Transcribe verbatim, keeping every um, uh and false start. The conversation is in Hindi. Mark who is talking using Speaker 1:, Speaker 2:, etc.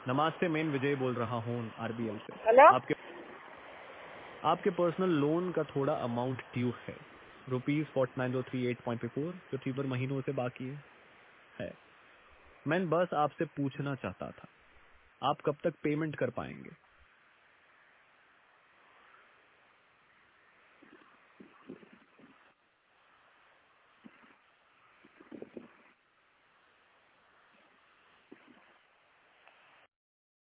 Speaker 1: नमस्ते, मैं विजय बोल रहा हूँ आरबीएल से।
Speaker 2: हेलो।
Speaker 1: आपके आपके पर्सनल लोन का थोड़ा अमाउंट ड्यू है, rupees forty nine O three eight point four, जो थ्री पर महीनों से बाकी है, है। मैं बस आपसे पूछना चाहता था, आप कब तक पेमेंट कर पाएंगे?